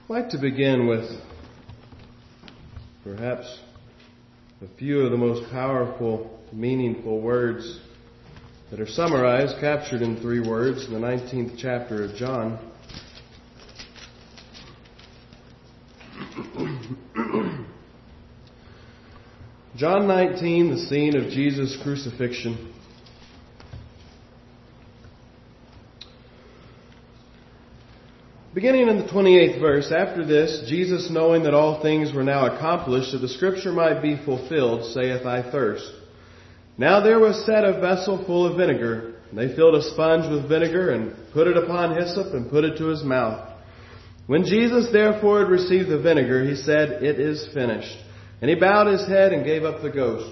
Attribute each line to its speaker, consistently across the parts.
Speaker 1: I'd like to begin with perhaps a few of the most powerful, meaningful words that are summarized, captured in 3 words in the 19th chapter of John. John 19, the scene of Jesus' crucifixion. Beginning in the 28th verse, after this, Jesus, knowing that all things were now accomplished, that the scripture might be fulfilled, saith, I thirst. Now there was set a vessel full of vinegar. And they filled a sponge with vinegar, and put it upon hyssop, and put it to his mouth. When Jesus therefore had received the vinegar, he said, It is finished. And he bowed his head and gave up the ghost.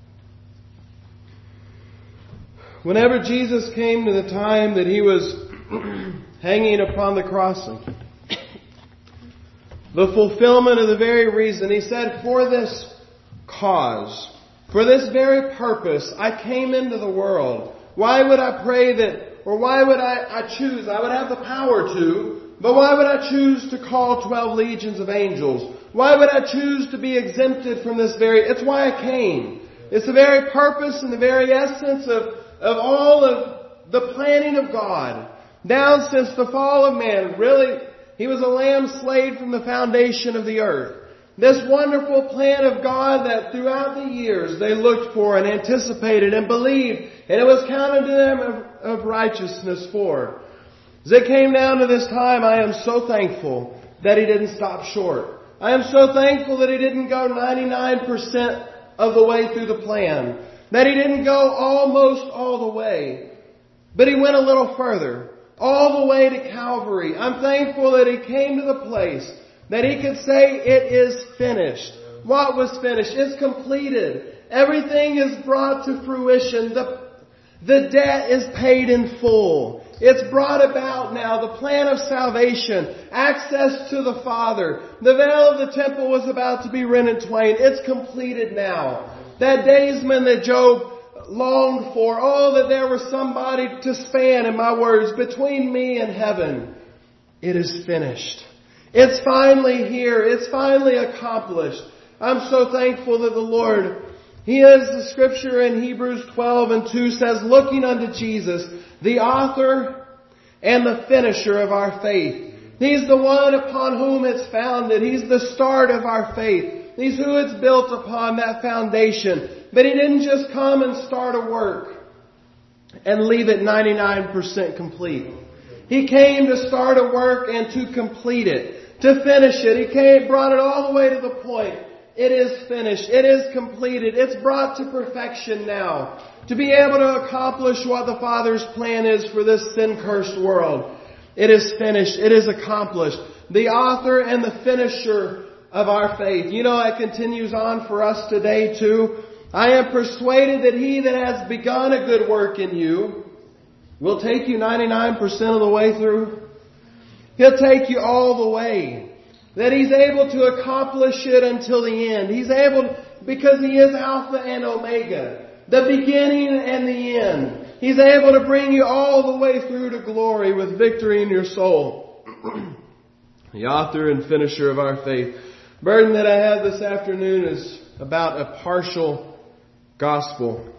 Speaker 1: Whenever Jesus came to the time that he was hanging upon the cross, the fulfillment of the very reason, he said, for this cause, for this very purpose, I came into the world. Why would I pray that, or why would I choose? I would have the power to, but why would I choose to call 12 legions of angels? Why would I choose to be exempted from this it's why I came. It's the very purpose and the very essence of all of the planning of God. Down since the fall of man, really, he was a lamb slain from the foundation of the earth. This wonderful plan of God that throughout the years they looked for and anticipated and believed, and it was counted to them of righteousness for. As it came down to this time, I am so thankful that he didn't stop short. I am so thankful that he didn't go 99% of the way through the plan. That he didn't go almost all the way. But he went a little further. All the way to Calvary. I'm thankful that he came to the place that he could say, it is finished. What was finished? It's completed. Everything is brought to fruition. The debt is paid in full. It's brought about now. The plan of salvation. Access to the Father. The veil of the temple was about to be rent in twain. It's completed now. That daysman that Job longed for. Oh, that there was somebody to span, in my words, between me and heaven. It is finished. It's finally here. It's finally accomplished. I'm so thankful that the Lord, He is, the scripture in Hebrews 12:2 says, looking unto Jesus, the author and the finisher of our faith. He's the one upon whom it's founded. He's the start of our faith. He's who it's built upon, that foundation. But He didn't just come and start a work and leave it 99% complete. He came to start a work and to complete it, to finish it. He came, brought it all the way to the point. It is finished. It is completed. It's brought to perfection now. To be able to accomplish what the Father's plan is for this sin-cursed world. It is finished. It is accomplished. The author and the finisher of our faith. You know, it continues on for us today too. I am persuaded that he that has begun a good work in you will take you 99% of the way through. He'll take you all the way. That He's able to accomplish it until the end. He's able, because He is Alpha and Omega, the beginning and the end. He's able to bring you all the way through to glory with victory in your soul. The author and finisher of our faith. Burden that I have this afternoon is about a partial gospel.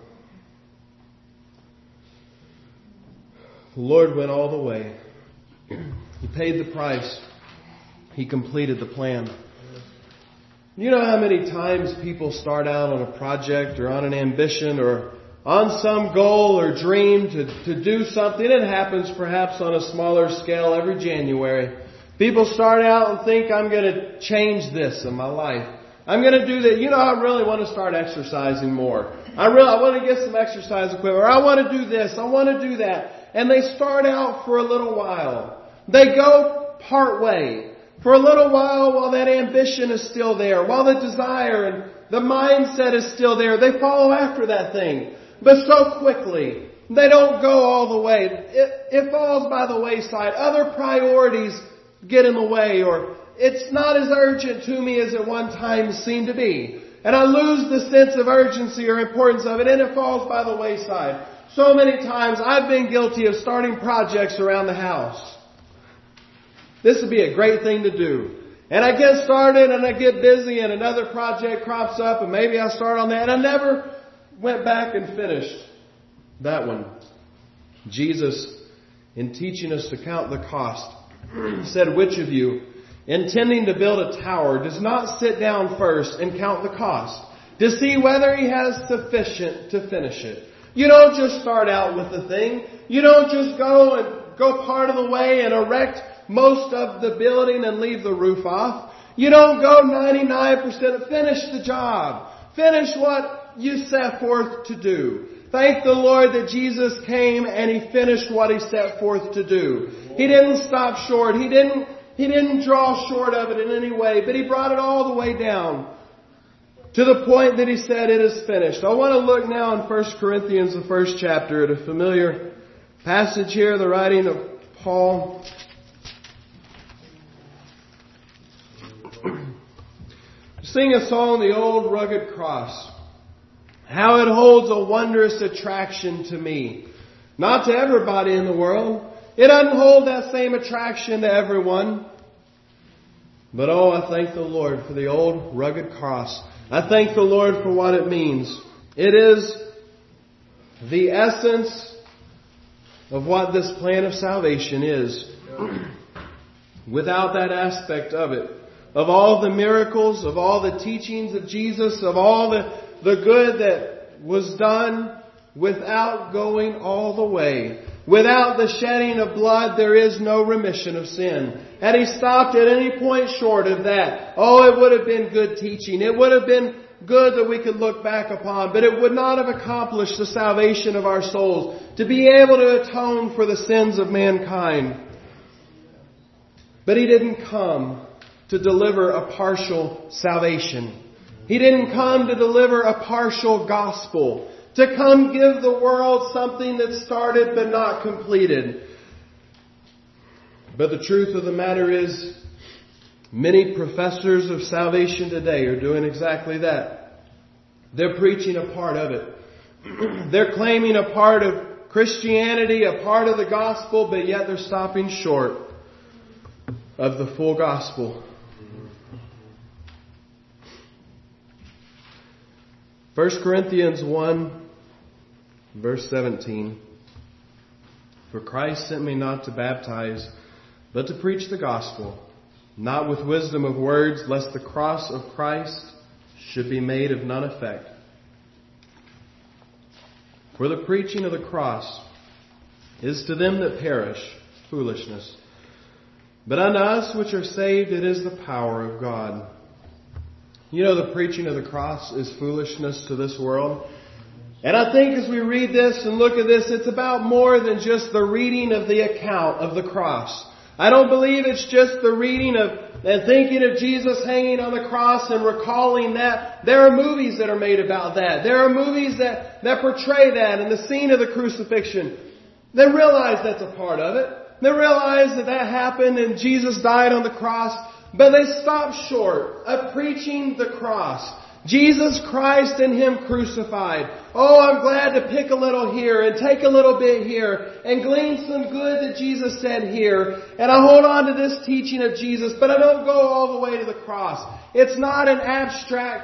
Speaker 1: The Lord went all the way. He paid the price. He completed the plan. You know how many times people start out on a project or on an ambition or on some goal or dream to do something. It happens perhaps on a smaller scale every January. People start out and think, I'm going to change this in my life. I'm going to do that. You know, I really want to start exercising more. I want to get some exercise equipment. Or I want to do this. I want to do that. And they start out for a little while. They go part way. For a little while that ambition is still there. While the desire and the mindset is still there. They follow after that thing. But so quickly, they don't go all the way. It falls by the wayside. Other priorities get in the way, or it's not as urgent to me as at one time seemed to be. And I lose the sense of urgency or importance of it, and it falls by the wayside. So many times I've been guilty of starting projects around the house. This would be a great thing to do. And I get started and I get busy and another project crops up and maybe I start on that and I never went back and finished that one. Jesus, in teaching us to count the cost, said, which of you, intending to build a tower, does not sit down first and count the cost to see whether he has sufficient to finish it? You don't just start out with the thing. You don't just go part of the way and erect most of the building and leave the roof off. You don't go 99%. Finish the job. Finish what you set forth to do. Thank the Lord that Jesus came and He finished what He set forth to do. He didn't stop short. He didn't draw short of it in any way, but He brought it all the way down to the point that He said it is finished. I want to look now in 1 Corinthians, the first chapter, at a familiar passage here, the writing of Paul. Sing a song, The Old Rugged Cross. How it holds a wondrous attraction to me. Not to everybody in the world. It doesn't hold that same attraction to everyone. But I thank the Lord for the old rugged cross. I thank the Lord for what it means. It is the essence of what this plan of salvation is. Without that aspect of it, of all the miracles, of all the teachings of Jesus, of all the good that was done, without going all the way, without the shedding of blood, there is no remission of sin. Had He stopped at any point short of that, it would have been good teaching. It would have been good that we could look back upon, but it would not have accomplished the salvation of our souls, to be able to atone for the sins of mankind. But He didn't come to deliver a partial salvation. He didn't come to deliver a partial gospel, to come give the world something that started but not completed. But the truth of the matter is, many professors of salvation today are doing exactly that. They're preaching a part of it. They're claiming a part of Christianity, a part of the gospel, but yet they're stopping short of the full gospel. 1 Corinthians 1, verse 17. For Christ sent me not to baptize, but to preach the gospel, not with wisdom of words, lest the cross of Christ should be made of none effect. For the preaching of the cross is to them that perish foolishness, but unto us which are saved it is the power of God. You know, the preaching of the cross is foolishness to this world. And I think as we read this and look at this, it's about more than just the reading of the account of the cross. I don't believe it's just the reading of and thinking of Jesus hanging on the cross and recalling that. There are movies that are made about that. There are movies that portray that and the scene of the crucifixion. They realize that's a part of it. They realize that happened and Jesus died on the cross. But they stop short of preaching the cross. Jesus Christ and Him crucified. I'm glad to pick a little here and take a little bit here and glean some good that Jesus said here. And I hold on to this teaching of Jesus, but I don't go all the way to the cross. It's not an abstract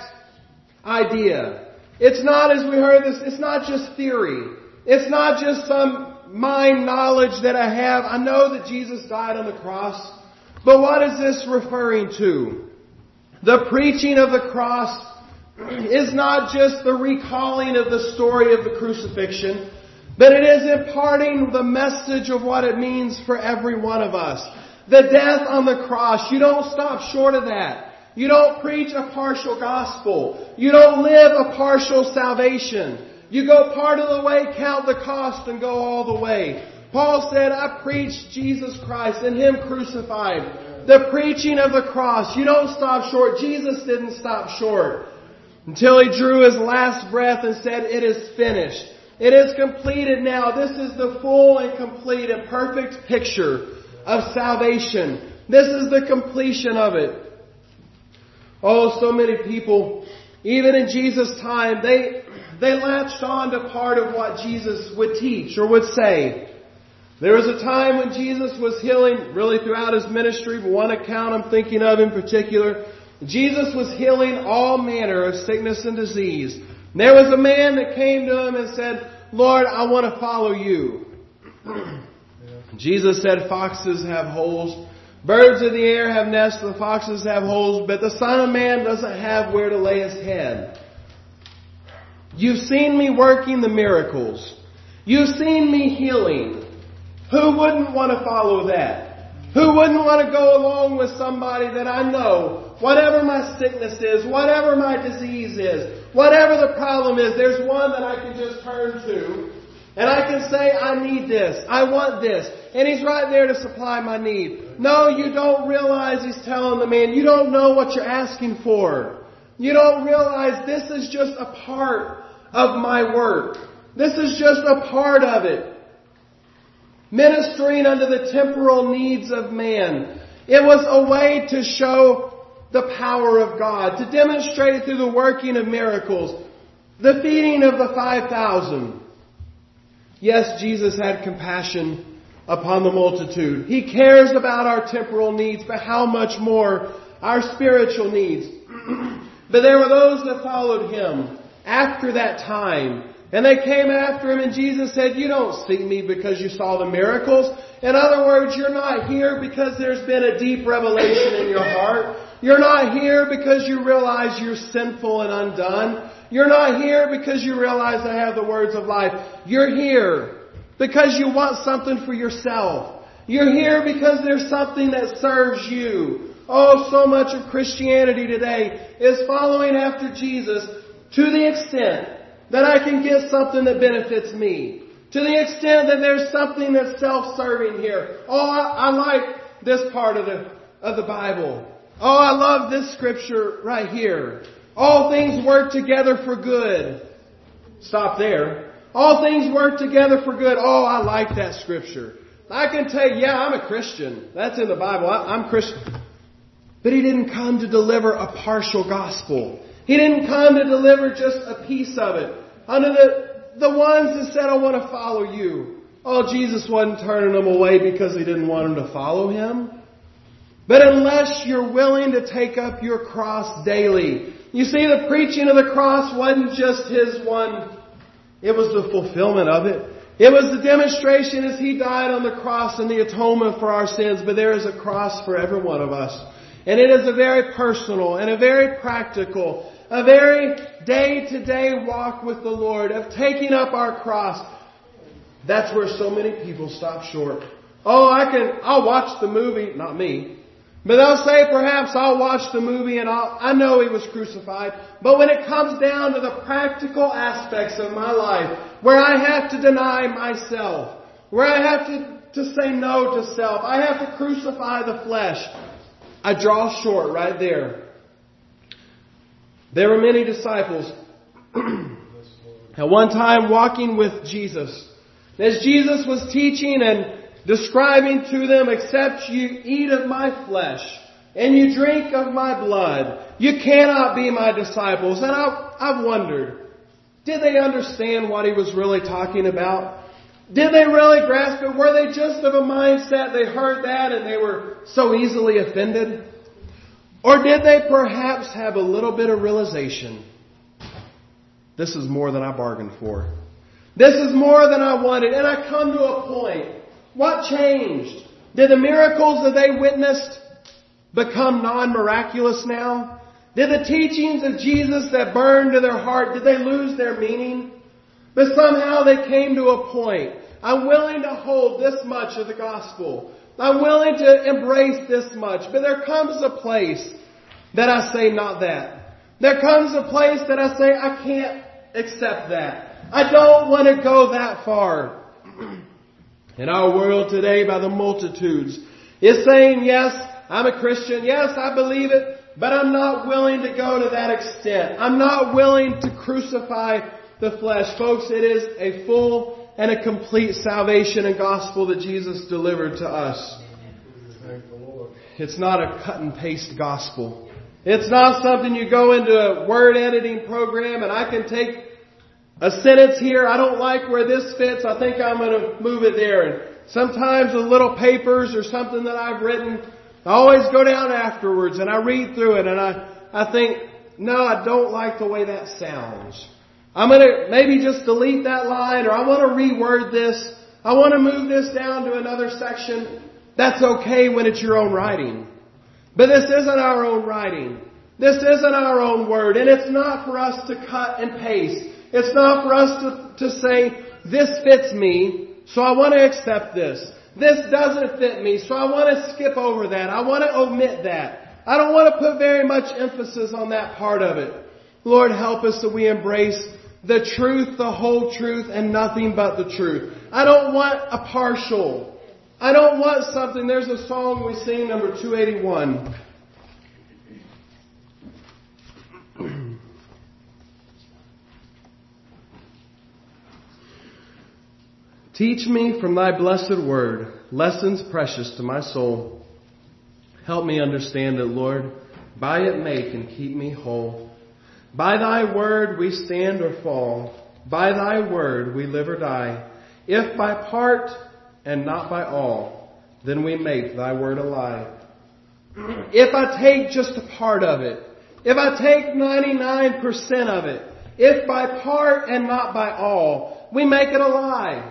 Speaker 1: idea. It's not, as we heard this, it's not just theory. It's not just some mind knowledge that I have. I know that Jesus died on the cross. But what is this referring to? The preaching of the cross is not just the recalling of the story of the crucifixion, but it is imparting the message of what it means for every one of us. The death on the cross, you don't stop short of that. You don't preach a partial gospel. You don't live a partial salvation. You go part of the way, count the cost, and go all the way. Paul said, I preached Jesus Christ and Him crucified. The preaching of the cross. You don't stop short. Jesus didn't stop short until He drew His last breath and said, it is finished. It is completed now. This is the full and complete and perfect picture of salvation. This is the completion of it. So many people, even in Jesus' time, they latched on to part of what Jesus would teach or would say. There was a time when Jesus was healing, really throughout His ministry, but one account I'm thinking of in particular. Jesus was healing all manner of sickness and disease. And there was a man that came to Him and said, Lord, I want to follow You. Jesus said, foxes have holes, birds of the air have nests, the foxes have holes, but the Son of Man doesn't have where to lay His head. You've seen Me working the miracles. You've seen Me healing. Who wouldn't want to follow that? Who wouldn't want to go along with somebody that I know, whatever my sickness is, whatever my disease is, whatever the problem is, there's one that I can just turn to, and I can say, I need this, I want this, and He's right there to supply my need. No, you don't realize He's telling the man, you don't know what you're asking for. You don't realize this is just a part of my work. This is just a part of it. Ministering unto the temporal needs of man. It was a way to show the power of God, to demonstrate through the working of miracles, the feeding of the 5,000. Yes, Jesus had compassion upon the multitude. He cares about our temporal needs, but how much more our spiritual needs. But there were those that followed Him after that time. And they came after Him, and Jesus said, you don't seek Me because you saw the miracles. In other words, you're not here because there's been a deep revelation in your heart. You're not here because you realize you're sinful and undone. You're not here because you realize I have the words of life. You're here because you want something for yourself. You're here because there's something that serves you. Oh, so much of Christianity today is following after Jesus to the extent that I can get something that benefits me. To the extent that there's something that's self-serving here. Oh, I like this part of the Bible. Oh, I love this scripture right here. All things work together for good. Stop there. All things work together for good. Oh, I like that scripture. I can tell you, yeah, I'm a Christian. That's in the Bible. I'm Christian. But He didn't come to deliver a partial gospel. He didn't come to deliver just a piece of it. Under the ones that said, I want to follow You. Oh, Jesus wasn't turning them away because He didn't want them to follow Him. But unless you're willing to take up your cross daily. You see, the preaching of the cross wasn't just His one. It was the fulfillment of it. It was the demonstration as He died on the cross and the atonement for our sins. But there is a cross for every one of us. And it is a very personal and a very practical, a very day-to-day walk with the Lord of taking up our cross. That's where so many people stop short. Oh, I'll watch the movie, not me. But they'll say perhaps I'll watch the movie and I know He was crucified. But when it comes down to the practical aspects of my life, where I have to deny myself, where I have to say no to self, I have to crucify the flesh, I draw short right there. There were many disciples at one time walking with Jesus. As Jesus was teaching and describing to them, except you eat of my flesh and you drink of my blood, you cannot be my disciples. And I've wondered, did they understand what He was really talking about? Did they really grasp it? Were they just of a mindset, they heard that and they were so easily offended? Or did they perhaps have a little bit of realization? This is more than I bargained for. This is more than I wanted. And I come to a point. What changed? Did the miracles that they witnessed become non-miraculous now? Did the teachings of Jesus that burned to their heart, did they lose their meaning? But somehow they came to a point. I'm willing to hold this much of the gospel. I'm willing to embrace this much. But there comes a place that I say not that. There comes a place that I say I can't accept that. I don't want to go that far. In our world today, by the multitudes, is saying, yes, I'm a Christian. Yes, I believe it. But I'm not willing to go to that extent. I'm not willing to crucify the flesh. Folks, it is a full and a complete salvation and gospel that Jesus delivered to us. It's not a cut and paste gospel. It's not something you go into a word editing program and I can take a sentence here. I don't like where this fits. I think I'm going to move it there and sometimes with little papers or something that I've written, I always go down afterwards and I read through it and I think, no, I don't like the way that sounds. I'm going to maybe just delete that line, or I want to reword this. I want to move this down to another section. That's okay when it's your own writing. But this isn't our own writing. This isn't our own word. And it's not for us to cut and paste. It's not for us to say, this fits me, so I want to accept this. This doesn't fit me, so I want to skip over that. I want to omit that. I don't want to put very much emphasis on that part of it. Lord, help us that we embrace the truth, the whole truth, and nothing but the truth. I don't want a partial. I don't want something. There's a song we sing, number 281. Teach me from thy blessed word lessons precious to my soul. Help me understand it, Lord. By it make and keep me whole. By thy word we stand or fall. By thy word we live or die. If by part and not by all, then we make thy word a lie. If I take just a part of it, if I take 99% of it, if by part and not by all, we make it a lie.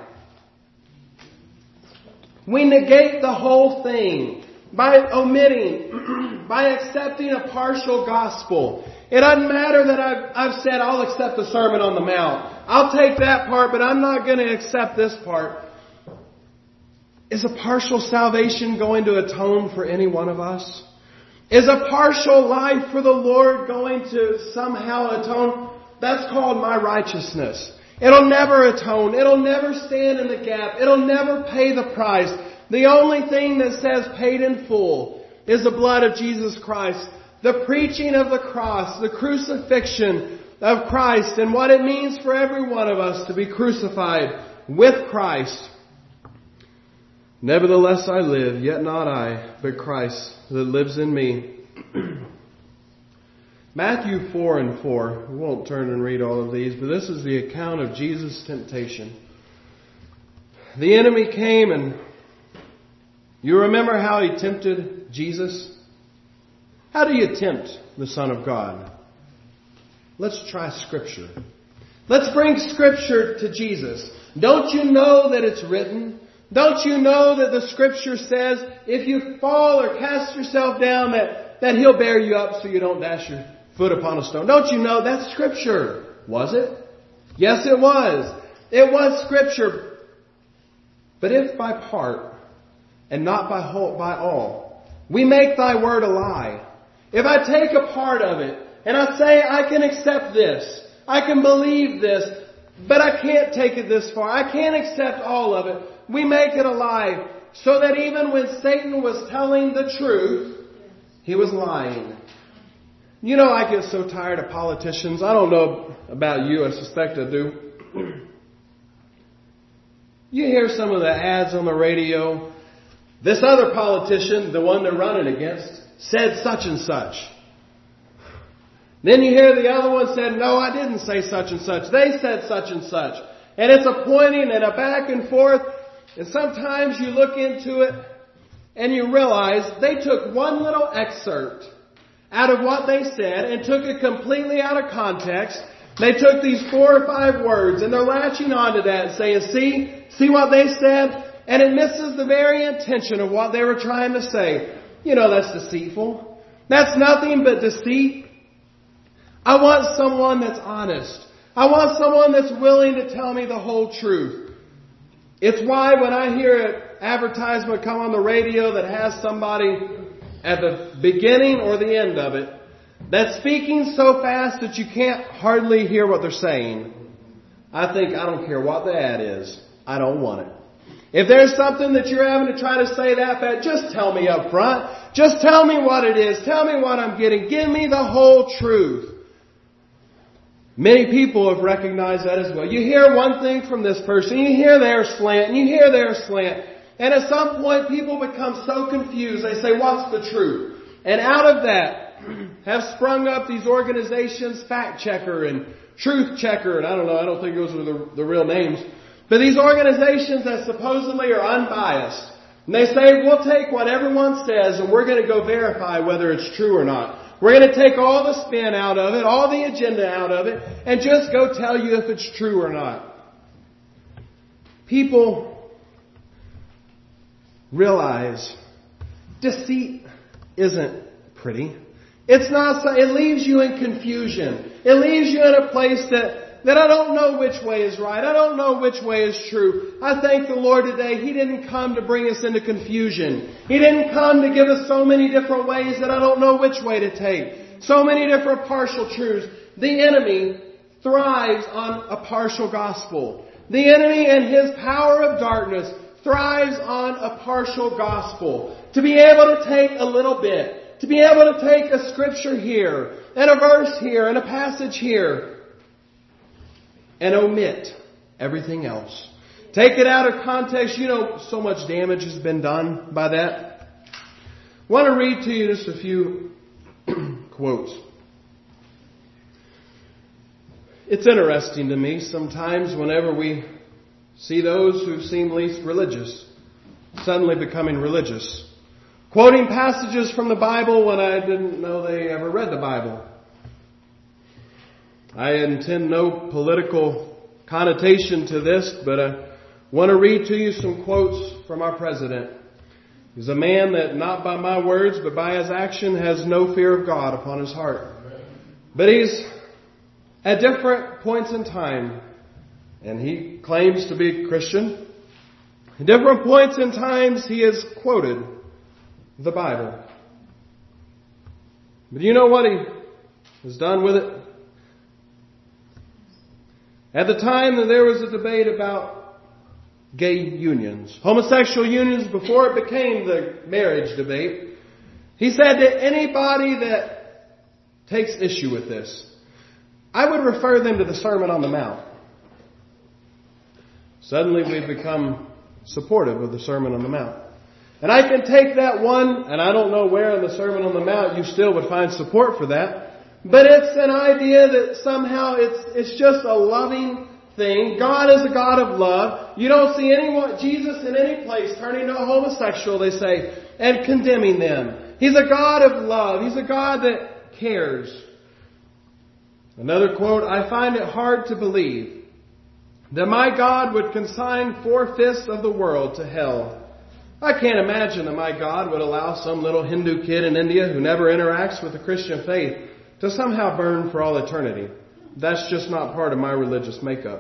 Speaker 1: We negate the whole thing by omitting, by accepting a partial gospel. It doesn't matter that I've said I'll accept the Sermon on the Mount. I'll take that part, but I'm not going to accept this part. Is a partial salvation going to atone for any one of us? Is a partial life for the Lord going to somehow atone? That's called my righteousness. It'll never atone. It'll never stand in the gap. It'll never pay the price. The only thing that says paid in full is the blood of Jesus Christ. The preaching of the cross, the crucifixion of Christ, and what it means for every one of us to be crucified with Christ. Nevertheless I live, yet not I, but Christ that lives in me. Matthew 4:4. We won't turn and read all of these, but this is the account of Jesus' temptation. The enemy came, and you remember how he tempted Jesus? How do you tempt the Son of God? Let's try Scripture. Let's bring Scripture to Jesus. Don't you know that it's written? Don't you know that the Scripture says if you fall or cast yourself down that He'll bear you up so you don't dash your foot upon a stone? Don't you know that's Scripture? Was it? Yes, it was. It was Scripture. But if by part and not by all, we make thy word a lie. If I take a part of it and I say I can accept this, I can believe this, but I can't take it this far, I can't accept all of it, we make it a lie. So that even when Satan was telling the truth, he was lying. You know, I get so tired of politicians. I don't know about you, I suspect I do. You hear some of the ads on the radio. This other politician, the one they're running against, said such and such. Then you hear the other one said, no, I didn't say such and such. They said such and such. And it's a pointing and a back and forth. And sometimes you look into it and you realize they took one little excerpt out of what they said and took it completely out of context. They took these 4 or 5 words and they're latching onto that and saying, see what they said? And it misses the very intention of what they were trying to say. You know, that's deceitful. That's nothing but deceit. I want someone that's honest. I want someone that's willing to tell me the whole truth. It's why when I hear an advertisement come on the radio that has somebody at the beginning or the end of it that's speaking so fast that you can't hardly hear what they're saying, I think, I don't care what the ad is. I don't want it. If there's something that you're having to try to say that fast, just tell me up front. Just tell me what it is. Tell me what I'm getting. Give me the whole truth. Many people have recognized that as well. You hear one thing from this person, you hear their slant, and you hear their slant. And at some point people become so confused, they say, what's the truth? And out of that have sprung up these organizations, Fact Checker and Truth Checker, and I don't know, I don't think those are the real names. But these organizations that supposedly are unbiased, and they say, we'll take what everyone says and we're going to go verify whether it's true or not. We're going to take all the spin out of it, all the agenda out of it, and just go tell you if it's true or not. People realize deceit isn't pretty. It's not. It leaves you in confusion. It leaves you in a place that I don't know which way is right. I don't know which way is true. I thank the Lord today. He didn't come to bring us into confusion. He didn't come to give us so many different ways that I don't know which way to take. So many different partial truths. The enemy thrives on a partial gospel. The enemy and his power of darkness thrives on a partial gospel. To be able to take a little bit. To be able to take a scripture here, and a verse here, and a passage here, and omit everything else. Take it out of context. You know, so much damage has been done by that. I want to read to you just a few quotes. It's interesting to me sometimes whenever we see those who seem least religious suddenly becoming religious. Quoting passages from the Bible when I didn't know they ever read the Bible. I intend no political connotation to this, but I want to read to you some quotes from our president. He's a man that, not by my words, but by his action, has no fear of God upon his heart. But he's, at different points in time, and he claims to be a Christian, at different points in times he has quoted the Bible. But do you know what he has done with it? At the time that there was a debate about gay unions, homosexual unions, before it became the marriage debate, he said that anybody that takes issue with this, I would refer them to the Sermon on the Mount. Suddenly we've become supportive of the Sermon on the Mount. And I can take that one, and I don't know where in the Sermon on the Mount you still would find support for that. But it's an idea that somehow it's just a loving thing. God is a God of love. You don't see anyone, Jesus in any place turning to a homosexual, they say, and condemning them. He's a God of love. He's a God that cares. Another quote, I find it hard to believe that my God would consign 4/5 of the world to hell. I can't imagine that my God would allow some little Hindu kid in India who never interacts with the Christian faith to somehow burn for all eternity. That's just not part of my religious makeup.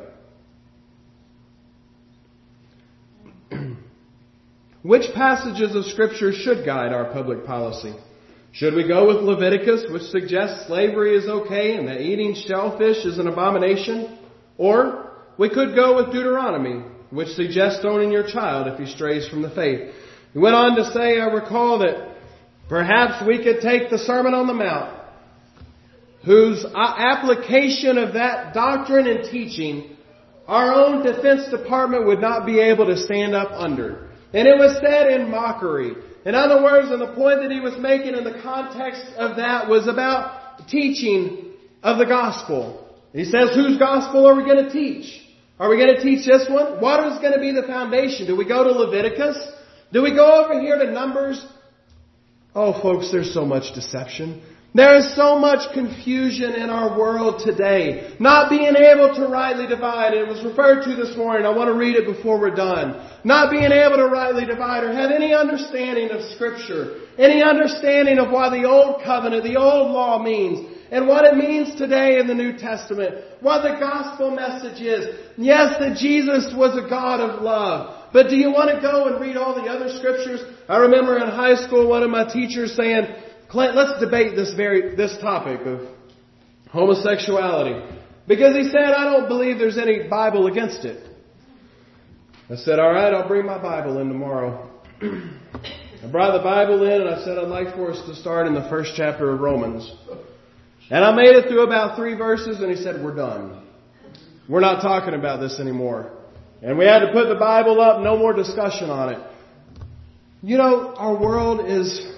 Speaker 1: Which passages of Scripture should guide our public policy? Should we go with Leviticus, which suggests slavery is okay and that eating shellfish is an abomination? Or we could go with Deuteronomy, which suggests owning your child if he strays from the faith. He went on to say, I recall that perhaps we could take the Sermon on the Mount, whose application of that doctrine and teaching our own Defense Department would not be able to stand up under. And it was said in mockery. In other words, and the point that he was making in the context of that was about teaching of the gospel. He says, whose gospel are we going to teach? Are we going to teach this one? What is going to be the foundation? Do we go to Leviticus? Do we go over here to Numbers? Oh, folks, there's so much deception. There is so much confusion in our world today. Not being able to rightly divide. It was referred to this morning. I want to read it before we're done. Not being able to rightly divide or have any understanding of Scripture. Any understanding of what the Old Covenant, the Old Law means. And what it means today in the New Testament. What the gospel message is. Yes, that Jesus was a God of love. But do you want to go and read all the other scriptures? I remember in high school one of my teachers saying, Clint, let's debate this topic of homosexuality. Because he said, I don't believe there's any Bible against it. I said, all right, I'll bring my Bible in tomorrow. I brought the Bible in and I said, I'd like for us to start in the first chapter of Romans. And I made it through about 3 verses and he said, we're done. We're not talking about this anymore. And we had to put the Bible up, no more discussion on it. You know, our world is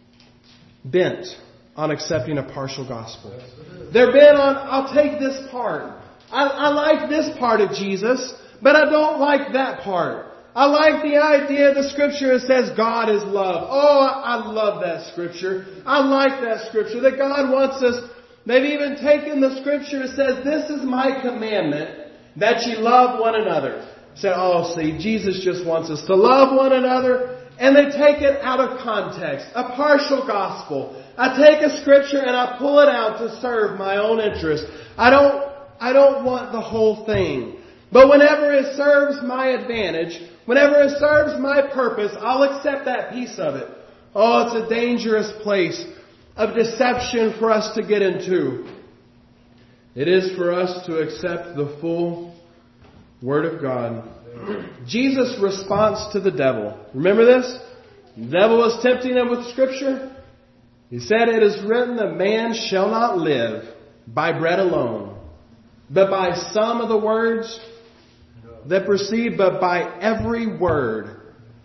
Speaker 1: bent on accepting a partial gospel. They're bent on, I'll take this part. I like this part of Jesus, But I don't like that part. I like the idea of the Scripture that says God is love. Oh, I love that Scripture. I like that Scripture that God wants us. They've even taken the Scripture that says, this is my commandment, that ye love one another. Say, oh, see, Jesus just wants us to love one another. And they take it out of context. A partial gospel. I take a Scripture and I pull it out to serve my own interest. I don't want the whole thing. But whenever it serves my advantage, whenever it serves my purpose, I'll accept that piece of it. Oh, it's a dangerous place of deception for us to get into. It is for us to accept the full Word of God. Jesus' response to the devil. Remember this? The devil was tempting him with Scripture. He said, it is written that man shall not live by bread alone, but by some of the words that proceed, but by every word.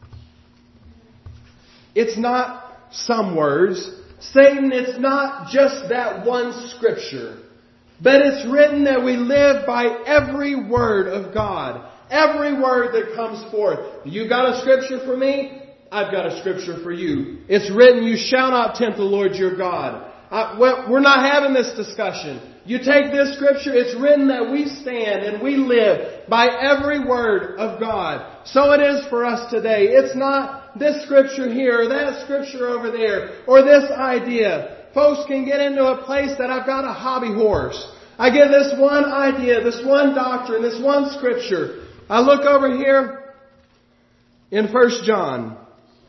Speaker 1: It's not some words. Satan, it's not just that one Scripture. But it's written that we live by every word of God. Every word that comes forth. You got a Scripture for me? I've got a Scripture for you. It's written, you shall not tempt the Lord your God. We're not having this discussion. You take this Scripture, it's written that we stand and we live by every word of God. So it is for us today. It's not this Scripture here or that Scripture over there or this idea. Folks can get into a place that I've got a hobby horse. I get this one idea, this one doctrine, this one Scripture. I look over here in 1 John.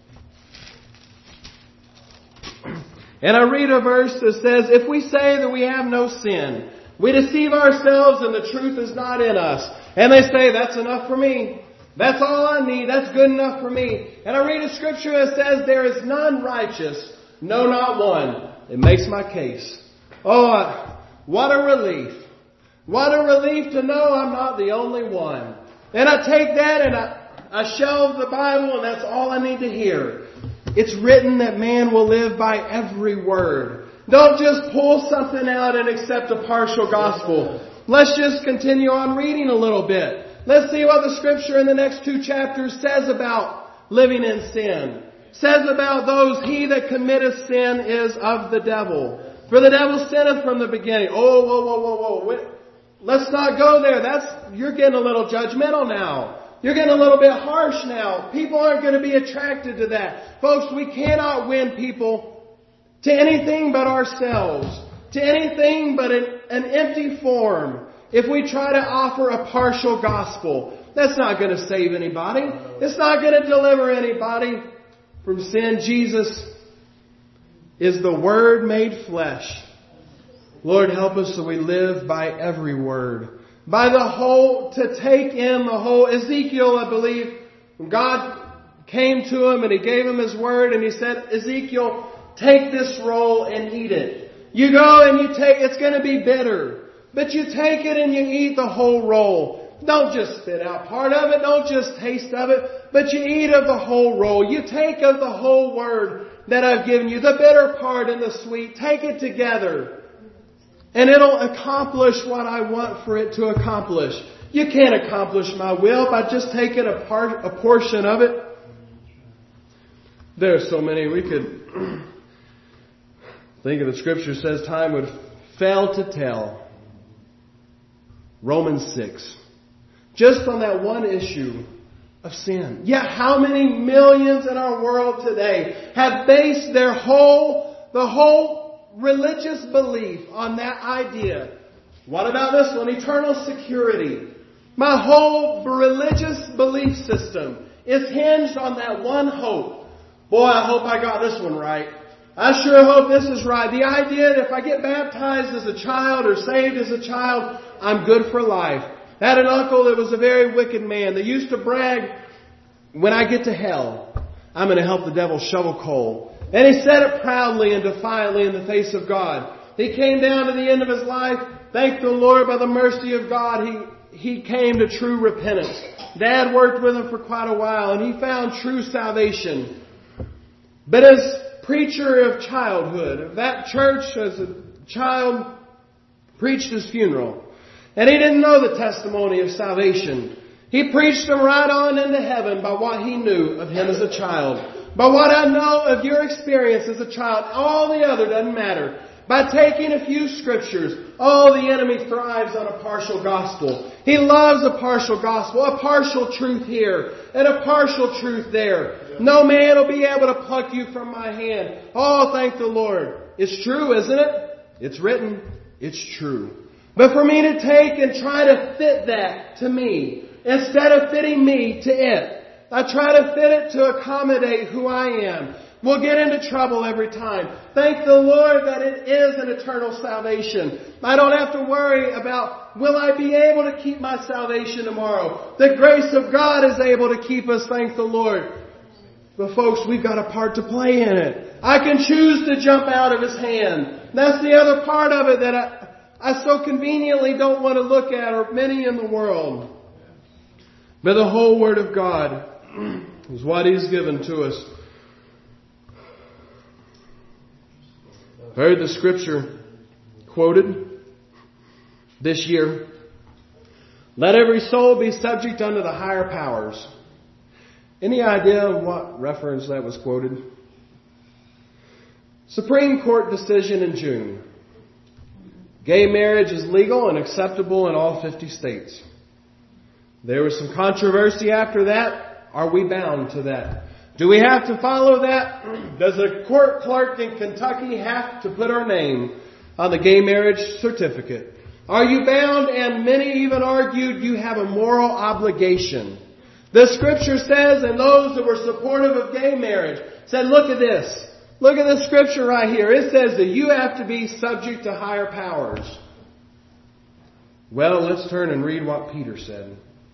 Speaker 1: And I read a verse that says, if we say that we have no sin, we deceive ourselves and the truth is not in us. And they say, that's enough for me. That's all I need. That's good enough for me. And I read a Scripture that says, there is none righteous, no, not one. It makes my case. Oh, what a relief. What a relief to know I'm not the only one. And I take that and I shelve the Bible and that's all I need to hear. It's written that man will live by every word. Don't just pull something out and accept a partial gospel. Let's just continue on reading a little bit. Let's see what the Scripture in the next 2 chapters says about living in sin. Says about those, he that committeth sin is of the devil. For the devil sinneth from the beginning. Oh, whoa. Let's not go there. You're getting a little judgmental now. You're getting a little bit harsh now. People aren't going to be attracted to that. Folks, we cannot win people to anything but ourselves. To anything but an empty form. If we try to offer a partial gospel, that's not going to save anybody. It's not going to deliver anybody from sin. Jesus is the Word made flesh. Lord, help us so we live by every word. By the whole, to take in the whole. Ezekiel, I believe, God came to him and He gave him His Word and He said, Ezekiel, take this roll and eat it. You go and you take, it's going to be bitter. But you take it and you eat the whole roll. Don't just spit out part of it. Don't just taste of it. But you eat of the whole roll. You take of the whole Word that I've given you. The bitter part and the sweet. Take it together. And it'll accomplish what I want for it to accomplish. You can't accomplish my will by just taking a portion of it. There are so many we could think of. The Scripture says time would fail to tell. Romans 6. Just on that one issue of sin. Yet how many millions in our world today have based the whole religious belief on that idea? What about this one? Eternal security. My whole religious belief system is hinged on that one hope. Boy, I hope I got this one right. I sure hope this is right. The idea that if I get baptized as a child or saved as a child, I'm good for life. I had an uncle that was a very wicked man. They used to brag, when I get to hell, I'm going to help the devil shovel coal. And he said it proudly and defiantly in the face of God. He came down to the end of his life. Thank the Lord, by the mercy of God, he came to true repentance. Dad worked with him for quite a while and he found true salvation. But as preacher of childhood, of that church as a child, preached his funeral. And he didn't know the testimony of salvation. He preached them right on into heaven by what he knew of him as a child. By what I know of your experience as a child. All the other doesn't matter. By taking a few scriptures, the enemy thrives on a partial gospel. He loves a partial gospel, a partial truth here, and a partial truth there. No man will be able to pluck you from my hand. Oh, thank the Lord. It's true, isn't it? It's written. It's true. But for me to take and try to fit that to me, instead of fitting me to it, I try to fit it to accommodate who I am. We'll get into trouble every time. Thank the Lord that it is an eternal salvation. I don't have to worry about, will I be able to keep my salvation tomorrow? The grace of God is able to keep us, thank the Lord. But folks, we've got a part to play in it. I can choose to jump out of His hand. That's the other part of it that I so conveniently don't want to look at, or many in the world. But the whole Word of God is what He's given to us. Heard the scripture quoted this year. Let every soul be subject unto the higher powers. Any idea of what reference that was quoted? Supreme Court decision in June. Gay marriage is legal and acceptable in all 50 states. There was some controversy after that. Are we bound to that? Do we have to follow that? Does the court clerk in Kentucky have to put our name on the gay marriage certificate? Are you bound? And many even argued you have a moral obligation. The scripture says, and those that were supportive of gay marriage said, look at this. Look at the scripture right here. It says that you have to be subject to higher powers. Well, let's turn and read what Peter said.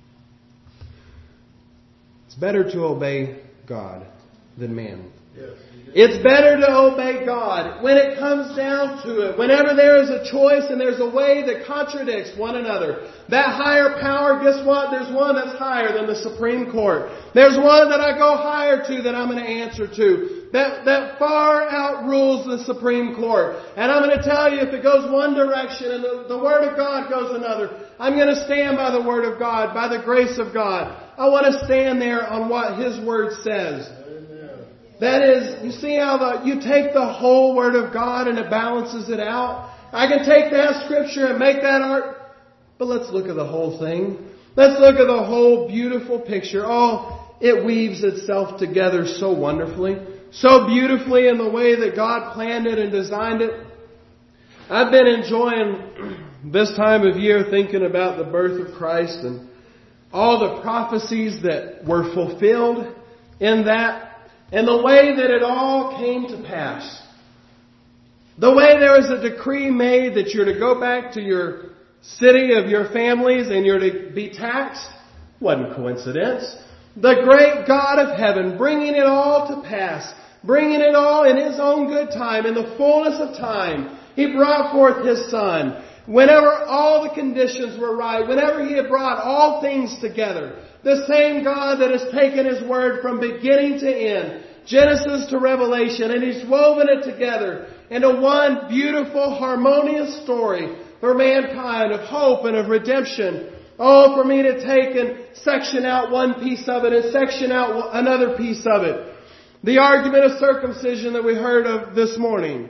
Speaker 1: It's better to obey God than man. Yes. It's better to obey God when it comes down to it. Whenever there is a choice and there's a way that contradicts one another. That higher power, guess what? There's one that's higher than the Supreme Court. There's one that I go higher to that I'm going to answer to. That far outrules the Supreme Court. And I'm going to tell you, if it goes one direction and the Word of God goes another, I'm going to stand by the Word of God, by the grace of God. I want to stand there on what His Word says. That is, you see how you take the whole Word of God and it balances it out. I can take that scripture and make that art, but let's look at the whole thing. Let's look at the whole beautiful picture. Oh, it weaves itself together so wonderfully, so beautifully in the way that God planned it and designed it. I've been enjoying this time of year thinking about the birth of Christ and all the prophecies that were fulfilled in that. And the way that it all came to pass. The way there was a decree made that you're to go back to your city of your families and you're to be taxed. Wasn't coincidence. The great God of heaven bringing it all to pass. Bringing it all in His own good time. In the fullness of time. He brought forth His Son. Whenever all the conditions were right. Whenever He had brought all things together. The same God that has taken His Word from beginning to end, Genesis to Revelation, and He's woven it together into one beautiful, harmonious story for mankind of hope and of redemption. Oh, for me to take and section out one piece of it and section out another piece of it. The argument of circumcision that we heard of this morning.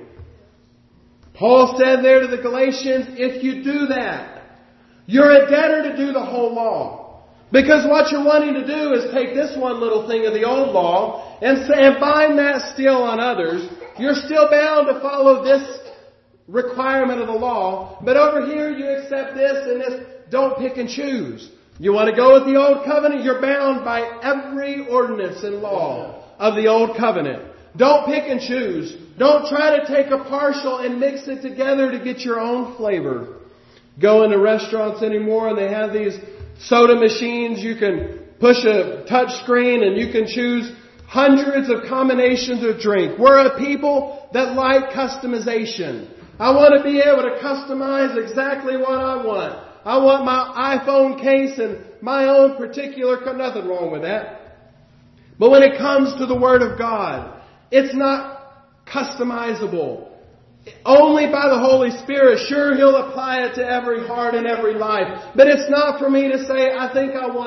Speaker 1: Paul said there to the Galatians, if you do that, you're a debtor to do the whole law. Because what you're wanting to do is take this one little thing of the old law and bind that still on others. You're still bound to follow this requirement of the law. But over here you accept this and this. Don't pick and choose. You want to go with the old covenant? You're bound by every ordinance and law of the old covenant. Don't pick and choose. Don't try to take a partial and mix it together to get your own flavor. Go into restaurants anymore and they have these soda machines. You can push a touch screen and you can choose hundreds of combinations of drink. We're a people that like customization. I want to be able to customize exactly what I want. I want my iPhone case and my own particular, nothing wrong with that. But when it comes to the Word of God, it's not customizable. Only by the Holy Spirit. Sure, He'll apply it to every heart and every life. But it's not for me to say, I think I want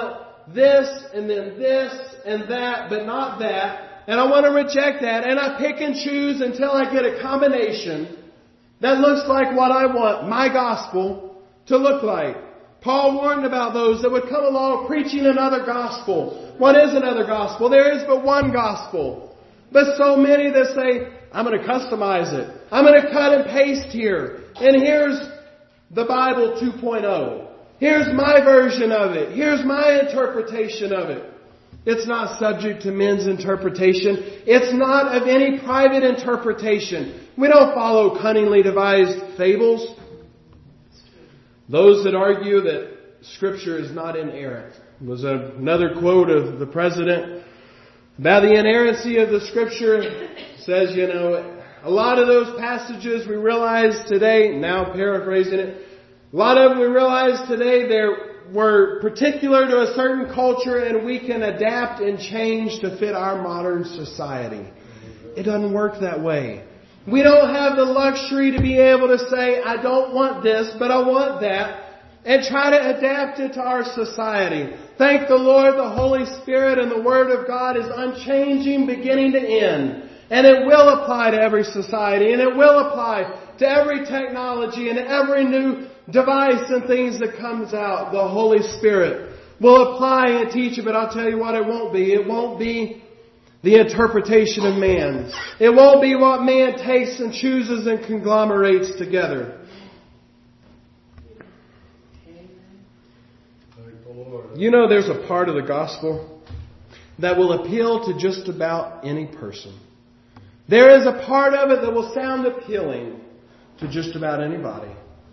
Speaker 1: this and then this and that, but not that. And I want to reject that. And I pick and choose until I get a combination that looks like what I want my gospel to look like. Paul warned about those that would come along preaching another gospel. What is another gospel? There is but one gospel. But so many that say, I'm going to customize it. I'm going to cut and paste here. And here's the Bible 2.0. Here's my version of it. Here's my interpretation of it. It's not subject to men's interpretation. It's not of any private interpretation. We don't follow cunningly devised fables. Those that argue that Scripture is not inerrant. There was another quote of the president about the inerrancy of the Scripture. It says, a lot of those passages we realize today, now paraphrasing it, a lot of them we realize today were particular to a certain culture and we can adapt and change to fit our modern society. It doesn't work that way. We don't have the luxury to be able to say, I don't want this, but I want that, and try to adapt it to our society. Thank the Lord, the Holy Spirit and the Word of God is unchanging beginning to end. And it will apply to every society, and it will apply to every technology and every new device and things that comes out. The Holy Spirit will apply and teach it, but I'll tell you what it won't be. It won't be the interpretation of man. It won't be what man takes and chooses and conglomerates together. There's a part of the gospel that will appeal to just about any person. There is a part of it that will sound appealing to just about anybody.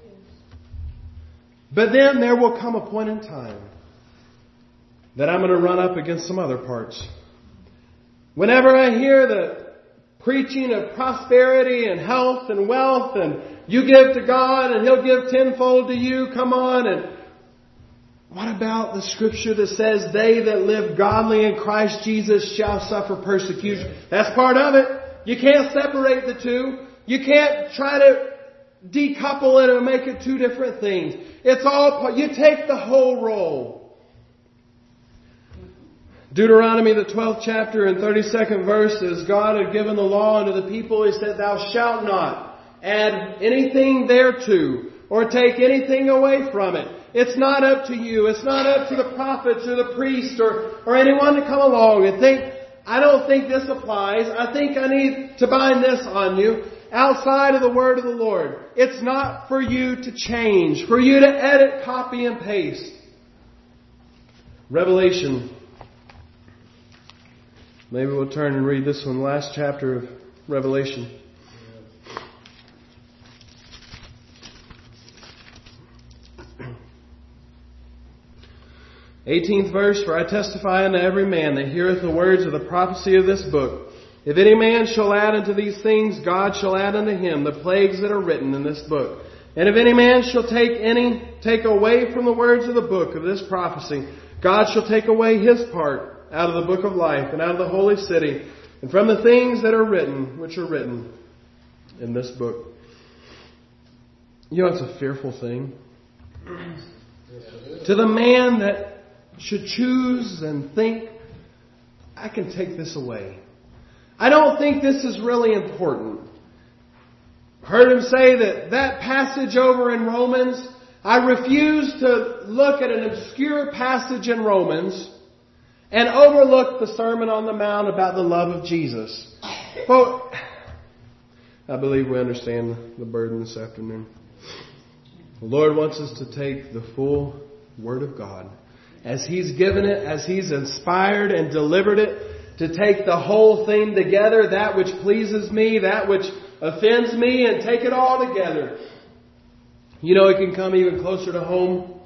Speaker 1: But then there will come a point in time that I'm going to run up against some other parts. Whenever I hear the preaching of prosperity and health and wealth and you give to God and He'll give tenfold to you, come on. And what about the Scripture that says they that live godly in Christ Jesus shall suffer persecution? That's part of it. You can't separate the two. You can't try to decouple it and make it two different things. It's all part. You take the whole roll. Deuteronomy, the 12th chapter and 32nd verse, as God had given the law unto the people, He said, Thou shalt not add anything thereto or take anything away from it. It's not up to you. It's not up to the prophets or the priest or anyone to come along and think, I don't think this applies. I think I need to bind this on you outside of the word of the Lord. It's not for you to change, for you to edit, copy, and paste. Revelation. Maybe we'll turn and read this one, last chapter of Revelation. '18th verse, For I testify unto every man that heareth the words of the prophecy of this book. If any man shall add unto these things, God shall add unto him the plagues that are written in this book. And if any man shall take away from the words of the book of this prophecy, God shall take away his part out of the book of life and out of the holy city and from the things that are written, which are written in this book. It's a fearful thing. To the man that should choose and think, I can take this away. I don't think this is really important. Heard him say that passage over in Romans, I refuse to look at an obscure passage in Romans and overlook the Sermon on the Mount about the love of Jesus. Well, I believe we understand the burden this afternoon. The Lord wants us to take the full Word of God as He's given it, as He's inspired and delivered it, to take the whole thing together, that which pleases me, that which offends me, and take it all together. It can come even closer to home.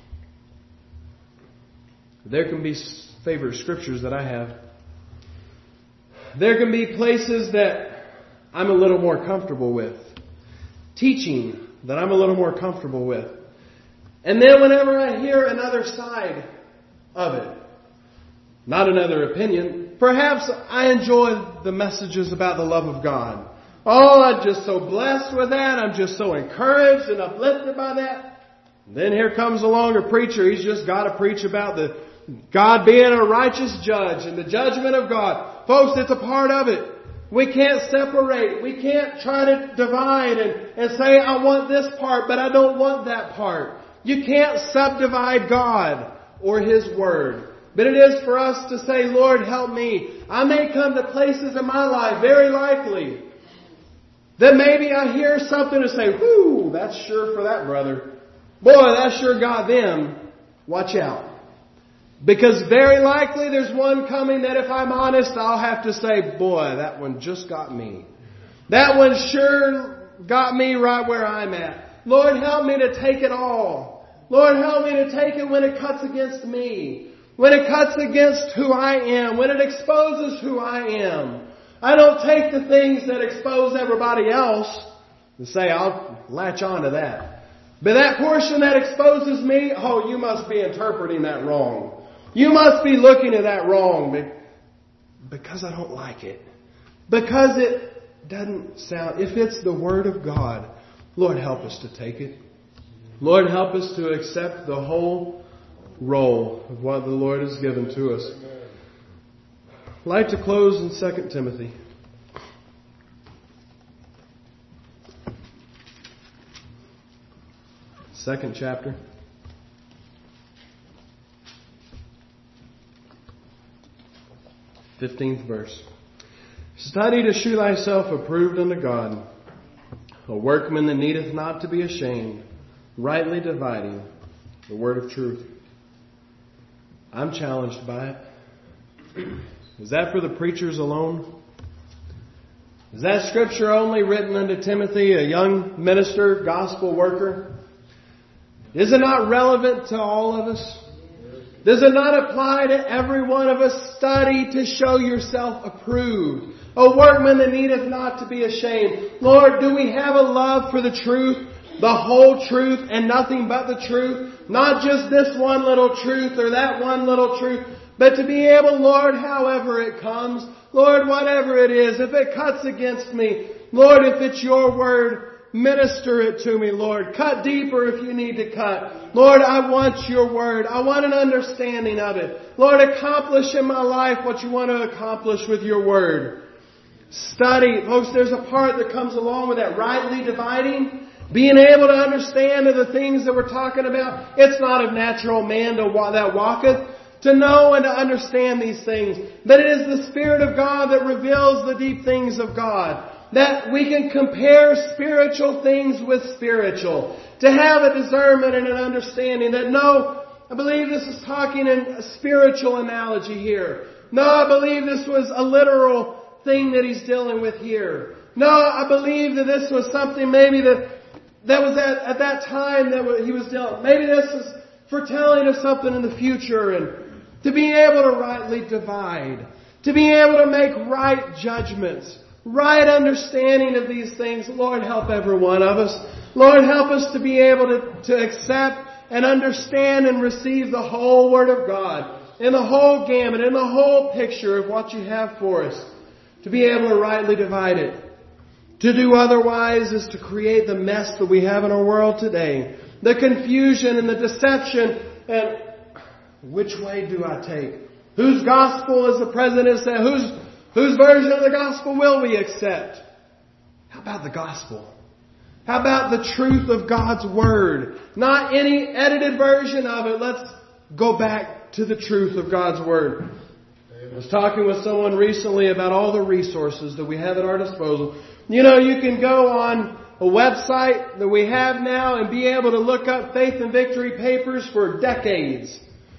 Speaker 1: There can be favorite scriptures that I have. There can be places that I'm a little more comfortable with. Teaching that I'm a little more comfortable with. And then whenever I hear another side of it, not another opinion, perhaps I enjoy the messages about the love of God. Oh, I'm just so blessed with that. I'm just so encouraged and uplifted by that. Then here comes along a preacher. He's just got to preach about the God being a righteous judge and the judgment of God. Folks, it's a part of it. We can't separate. We can't try to divide and say, I want this part, but I don't want that part. You can't subdivide God or His Word. But it is for us to say, Lord, help me. I may come to places in my life, very likely, that maybe I hear something and say, whoo, that's sure for that brother. Boy, that sure got them. Watch out. Because very likely there's one coming that if I'm honest, I'll have to say, boy, that one just got me. That one sure got me right where I'm at. Lord, help me to take it all. Lord, help me to take it when it cuts against me. When it cuts against who I am. When it exposes who I am. I don't take the things that expose everybody else and say, I'll latch on to that. But that portion that exposes me, oh, you must be interpreting that wrong. You must be looking at that wrong because I don't like it. Because it doesn't sound, if it's the Word of God, Lord, help us to take it. Lord, help us to accept the whole role of what the Lord has given to us. I'd like to close in 2 Timothy. 2nd chapter. 15th verse. Study to shew thyself approved unto God, a workman that needeth not to be ashamed, rightly dividing the word of truth. I'm challenged by it. Is that for the preachers alone? Is that scripture only written unto Timothy, a young minister, gospel worker? Is it not relevant to all of us? Does it not apply to every one of us? Study to show yourself approved. A workman that needeth not to be ashamed. Lord, do we have a love for the truth? The whole truth and nothing but the truth? Not just this one little truth or that one little truth. But to be able, Lord, however it comes. Lord, whatever it is. If it cuts against me. Lord, if it's your word. Minister it to me, Lord. Cut deeper if you need to cut. Lord, I want your word. I want an understanding of it. Lord, accomplish in my life what you want to accomplish with your word. Study. Folks, there's a part that comes along with that. Rightly dividing. Being able to understand the things that we're talking about. It's not of natural man that walketh to know and to understand these things. But it is the Spirit of God that reveals the deep things of God. That we can compare spiritual things with spiritual. To have a discernment and an understanding that no, I believe this is talking in a spiritual analogy here. No, I believe this was a literal thing that he's dealing with here. No, I believe that this was something maybe that was at that time that he was dealing. Maybe this is foretelling of something in the future. And to be able to rightly divide. To be able to make right judgments. Right understanding of these things. Lord, help every one of us. Lord, help us to be able to accept and understand and receive the whole Word of God. And the whole gamut and the whole picture of what you have for us. To be able to rightly divide it. To do otherwise is to create the mess that we have in our world today. The confusion and the deception. And which way do I take? Whose gospel, as the President said, whose version of the gospel will we accept? How about the gospel? How about the truth of God's Word? Not any edited version of it. Let's go back to the truth of God's Word. I was talking with someone recently about all the resources that we have at our disposal. You know, you can go on a website that we have now and be able to look up Faith and Victory papers for decades.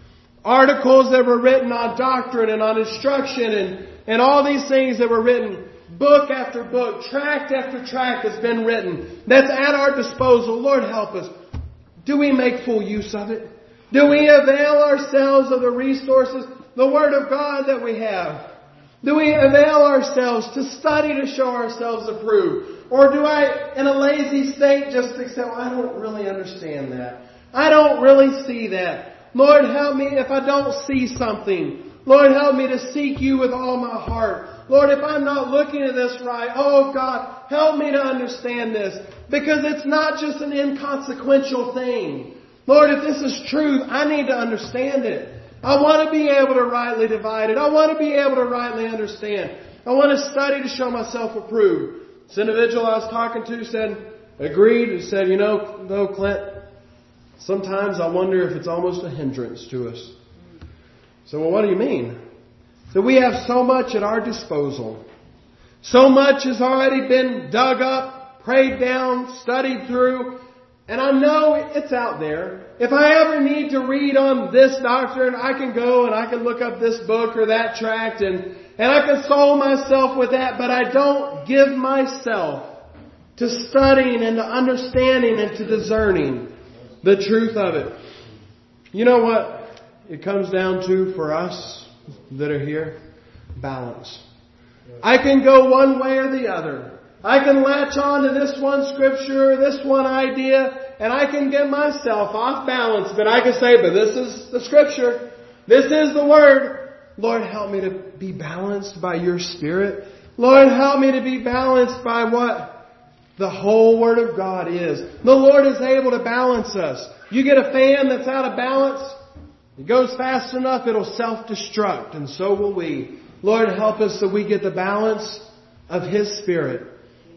Speaker 1: Articles that were written on doctrine and on instruction and all these things that were written, book after book, tract after tract that's been written, that's at our disposal. Lord, help us. Do we make full use of it? Do we avail ourselves of the resources, the Word of God that we have? Do we avail ourselves to study to show ourselves approved? Or do I, in a lazy state, just accept, I don't really understand that. I don't really see that. Lord, help me if I don't see something. Lord, help me to seek you with all my heart. Lord, if I'm not looking at this right, oh God, help me to understand this. Because it's not just an inconsequential thing. Lord, if this is truth, I need to understand it. I want to be able to rightly divide it. I want to be able to rightly understand. I want to study to show myself approved. This individual I was talking to agreed and said, though, Clint, sometimes I wonder if it's almost a hindrance to us. So, well, what do you mean? So we have so much at our disposal. So much has already been dug up, prayed down, studied through. And I know it's out there. If I ever need to read on this doctrine, I can go and I can look up this book or that tract and I console myself with that, but I don't give myself to studying and to understanding and to discerning the truth of it. You know what it comes down to for us that are here? Balance. I can go one way or the other. I can latch on to this one scripture, this one idea, and I can get myself off balance. But I can say, but this is the scripture. This is the word. Lord, help me to be balanced by your Spirit. Lord, help me to be balanced by what the whole Word of God is. The Lord is able to balance us. You get a fan that's out of balance, it goes fast enough, it'll self-destruct, and so will we. Lord, help us so we get the balance of His Spirit.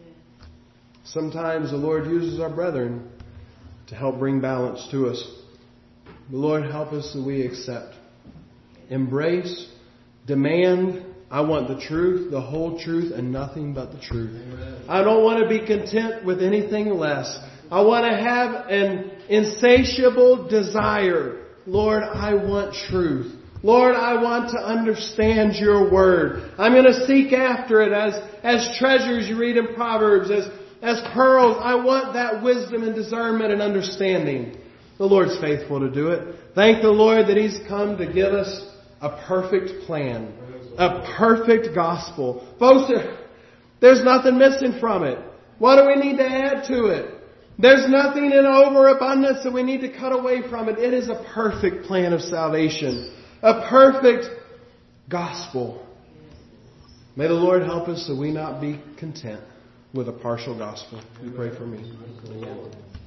Speaker 1: Sometimes the Lord uses our brethren to help bring balance to us. The Lord, help us so we accept, embrace, demand. I want the truth, the whole truth, and nothing but the truth. Amen. I don't want to be content with anything less. I want to have an insatiable desire. Lord, I want truth. Lord, I want to understand your word. I'm going to seek after it as treasures you read in Proverbs, as pearls. I want that wisdom and discernment and understanding. The Lord's faithful to do it. Thank the Lord that He's come to give us a perfect plan. A perfect gospel. Folks, there's nothing missing from it. What do we need to add to it? There's nothing in overabundance that we need to cut away from it. It is a perfect plan of salvation. A perfect gospel. May the Lord help us so we not be content with a partial gospel. You pray for me. Amen.